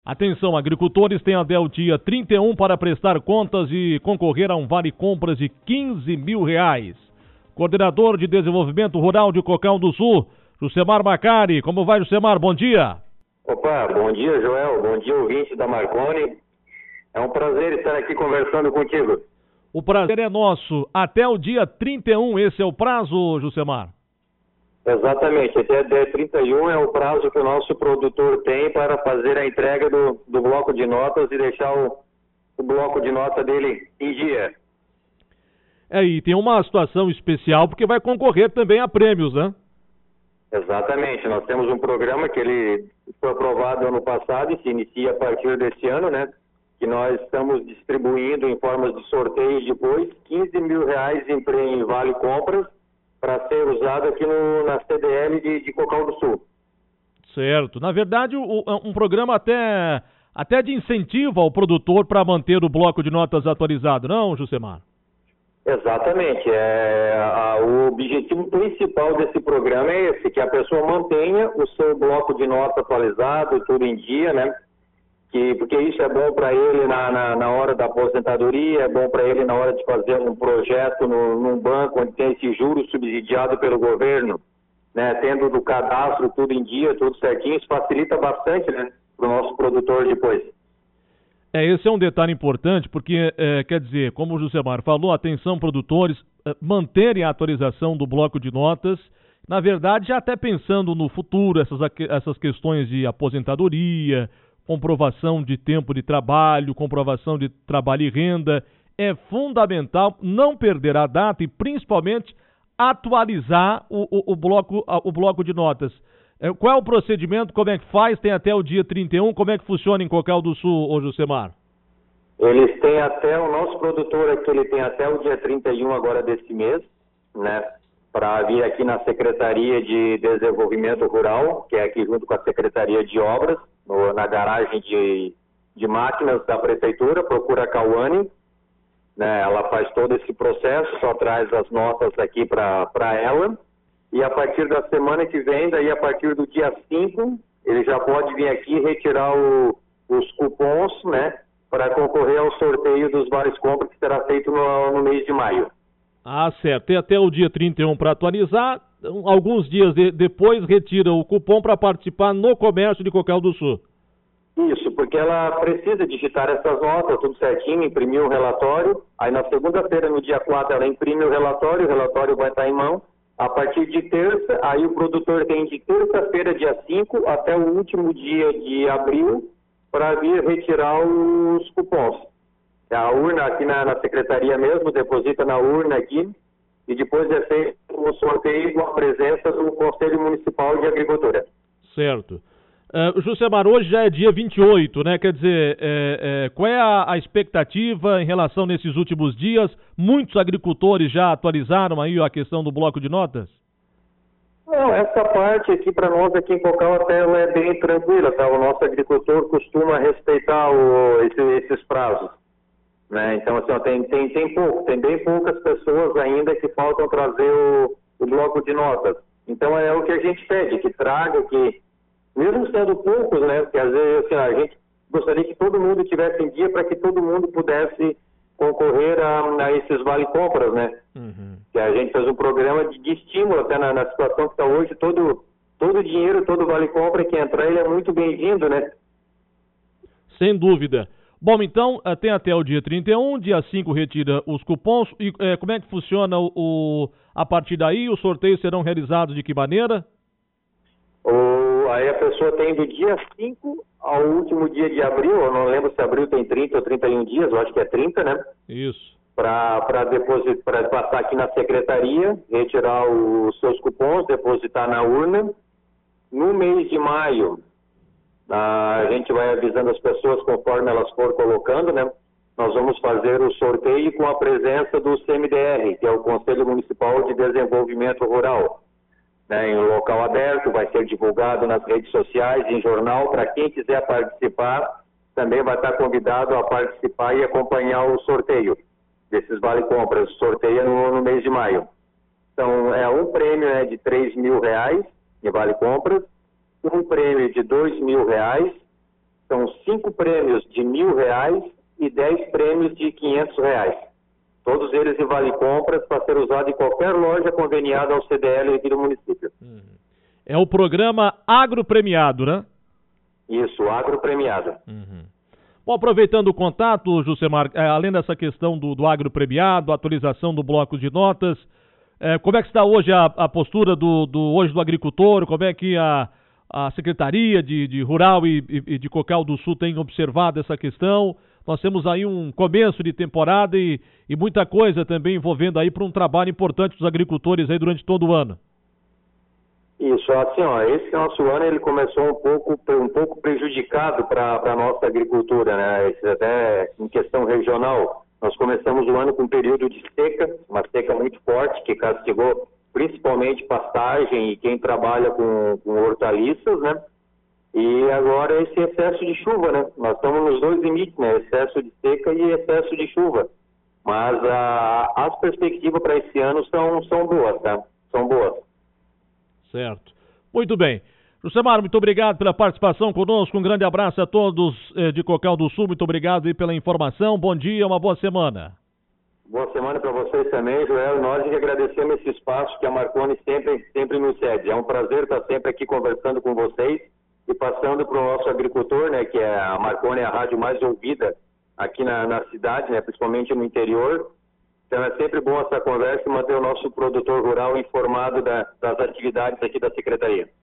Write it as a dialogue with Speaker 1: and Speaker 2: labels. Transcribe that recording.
Speaker 1: Atenção, agricultores têm até o dia 31 para prestar contas e concorrer a um vale-compras de R$15 mil. Coordenador de Desenvolvimento Rural de Cocal do Sul, Jusemar Macari. Como vai, Jusemar? Bom dia.
Speaker 2: Opa, bom dia, Joel. Bom dia, ouvinte da Marconi. É um prazer estar aqui conversando contigo.
Speaker 1: O prazer é nosso. Até o dia 31, esse é o prazo, Jusemar?
Speaker 2: Exatamente, até dia 31 é o prazo que o nosso produtor tem para fazer a entrega do bloco de notas e deixar o bloco de nota dele em dia.
Speaker 1: E tem uma situação especial porque vai concorrer também a prêmios, né?
Speaker 2: Exatamente, nós temos um programa que ele foi aprovado ano passado e se inicia a partir desse ano, né? Que nós estamos distribuindo em formas de sorteio depois R$15 mil em vale compras para ser usado aqui na CDL de Cocal do Sul.
Speaker 1: Certo. Na verdade, um programa até de incentivo ao produtor para manter o bloco de notas atualizado, não, Jusemar?
Speaker 2: Exatamente. O objetivo principal desse programa é esse, que a pessoa mantenha o seu bloco de nota atualizado, tudo em dia, né? Porque isso é bom para ele na hora da aposentadoria, é bom para ele na hora de fazer um projeto num banco onde tem esse juro subsidiado pelo governo, né? Tendo do cadastro tudo em dia, tudo certinho, isso facilita bastante, né, para o nosso produtor depois.
Speaker 1: Esse é um detalhe importante, porque, quer dizer, como o Jusemar falou, atenção produtores, manterem a atualização do bloco de notas, na verdade, já até pensando no futuro, essas questões de aposentadoria, comprovação de tempo de trabalho, comprovação de trabalho e renda, é fundamental não perder a data e principalmente atualizar o bloco de notas. Qual é o procedimento, como é que faz? Tem até o dia 31, como é que funciona em Cocal do Sul, ô Jusemar?
Speaker 2: Eles têm o nosso produtor aqui, ele tem até o dia 31 agora desse mês, né? Para vir aqui na Secretaria de Desenvolvimento Rural, que é aqui junto com a Secretaria de Obras, na garagem de máquinas da Prefeitura, procura a Cauane, né? Ela faz todo esse processo, só traz as notas aqui para ela, e a partir da semana que vem, daí a partir do dia 5, ele já pode vir aqui retirar os cupons, né? Para concorrer ao sorteio dos vários compras que será feito no mês de maio.
Speaker 1: Ah, certo. Tem até o dia 31 para atualizar. Alguns dias depois retira o cupom para participar no comércio de Cocal do Sul.
Speaker 2: Isso, porque ela precisa digitar essas notas, tudo certinho, imprimir o relatório. Aí na segunda-feira, no dia 4, ela imprime o relatório vai estar em mão. A partir de terça, aí o produtor tem de terça-feira, dia 5, até o último dia de abril, para vir retirar os cupons. A urna aqui na secretaria mesmo, deposita na urna aqui, e depois é feito o sorteio com a presença do Conselho Municipal de Agricultura.
Speaker 1: Certo. Jusemar, hoje já é dia 28, né? Quer dizer, qual é a expectativa em relação nesses últimos dias? Muitos agricultores já atualizaram aí a questão do bloco de notas?
Speaker 2: Não, essa parte aqui para nós aqui em Cocal até ela é bem tranquila, tá? O nosso agricultor costuma respeitar esses prazos. Né? Então, assim, tem bem poucas pessoas ainda que faltam trazer o bloco de notas. Então, é o que a gente pede, que traga, que, mesmo sendo poucos, né? Porque às vezes assim, a gente gostaria que todo mundo tivesse em dia para que todo mundo pudesse concorrer a esses vale-compras, né? Uhum. Que a gente fez um programa de estímulo até na situação que está hoje, todo o dinheiro, todo vale-compra que entrar, ele é muito bem-vindo, né?
Speaker 1: Sem dúvida. Bom, então, tem até o dia 31, dia 5 retira os cupons. E como é que funciona a partir daí? Os sorteios serão realizados de que maneira?
Speaker 2: Aí a pessoa tem do dia 5 ao último dia de abril, eu não lembro se abril tem 30 ou 31 dias, eu acho que é 30, né?
Speaker 1: Isso.
Speaker 2: Para passar aqui na secretaria, retirar os seus cupons, depositar na urna. No mês de maio, a gente vai avisando as pessoas conforme elas for colocando, né? Nós vamos fazer o sorteio com a presença do CMDR, que é o Conselho Municipal de Desenvolvimento Rural. Em um local aberto, vai ser divulgado nas redes sociais, em jornal. Para quem quiser participar, também vai estar convidado a participar e acompanhar o sorteio desses vale-compras. Sorteia no mês de maio. Então, um prêmio de R$3 mil em vale-compras, um prêmio de R$2 mil são 5 prêmios de R$1.000 e 10 prêmios de R$500. Todos eles em vale compras para ser usado em qualquer loja conveniada ao CDL aqui do município.
Speaker 1: É o programa Agro Premiado, né?
Speaker 2: Isso, Agro Premiado.
Speaker 1: Bom, aproveitando o contato, Jucemar, além dessa questão do Agro Premiado, atualização do bloco de notas, como é que está hoje a postura hoje do agricultor? Como é que a Secretaria de Rural e de Cocal do Sul tem observado essa questão? Nós temos aí um começo de temporada e muita coisa também envolvendo aí para um trabalho importante dos agricultores aí durante todo o ano.
Speaker 2: Isso, assim, ó, esse nosso ano ele começou um pouco prejudicado para a nossa agricultura, né? Até em questão regional, nós começamos o ano com um período de seca, uma seca muito forte que castigou principalmente pastagem e quem trabalha com hortaliças, né? E agora esse excesso de chuva, né? Nós estamos nos dois limites, né? Excesso de seca e excesso de chuva. Mas as perspectivas para esse ano são boas, tá? São boas.
Speaker 1: Certo. Muito bem. Jucemar, muito obrigado pela participação conosco. Um grande abraço a todos de Cocal do Sul. Muito obrigado aí pela informação. Bom dia, uma boa semana.
Speaker 2: Boa semana para vocês também, Joel. Nós que agradecemos esse espaço que a Marconi sempre nos cede. É um prazer estar sempre aqui conversando com vocês e passando para o nosso agricultor, né, que é a Marconi, a rádio mais ouvida aqui na cidade, né, principalmente no interior. Então é sempre bom essa conversa e manter o nosso produtor rural informado das atividades aqui da Secretaria.